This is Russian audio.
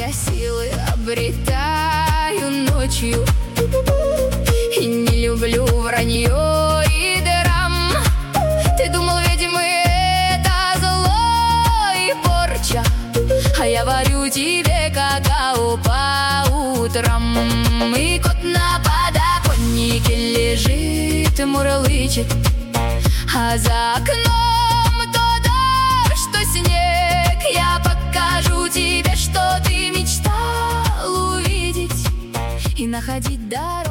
я силы обретаю ночью. И не люблю вранье и драм. Ты думал, ведьмы это зло и порча, а я варю тебе какао по утрам. И кот на подоконнике лежит и мурлычет, а за окном то дождь, то снег. Я покажу тебе, что ты мечтал увидеть и находить дорогу.